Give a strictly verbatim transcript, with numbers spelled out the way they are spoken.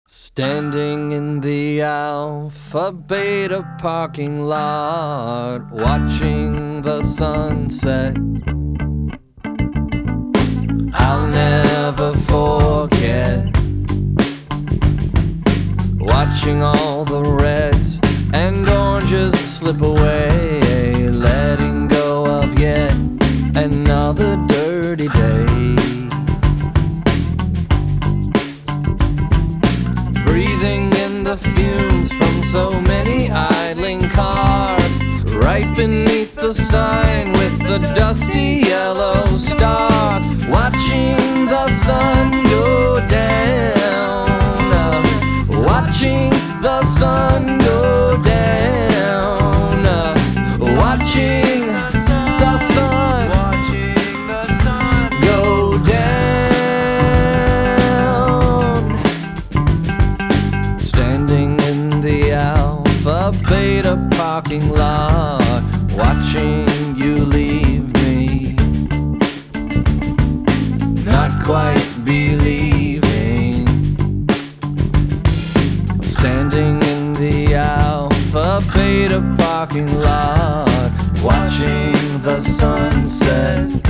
Standing in the Alpha Beta parking lot, watching the sunset. I'll never forget watching all the reds and oranges slip away, letting go of yet another dirty day. Breathing in the fumes from so many idling cars, right beneath the sign with the dusty yellow stars, watching the sun go down, uh, watching the sun go down, uh, watching the sun go down. Standing in the Alpha Beta parking lot, watching you leave me, not quite believing. Standing in the Alpha Beta parking lot, watching the sunset.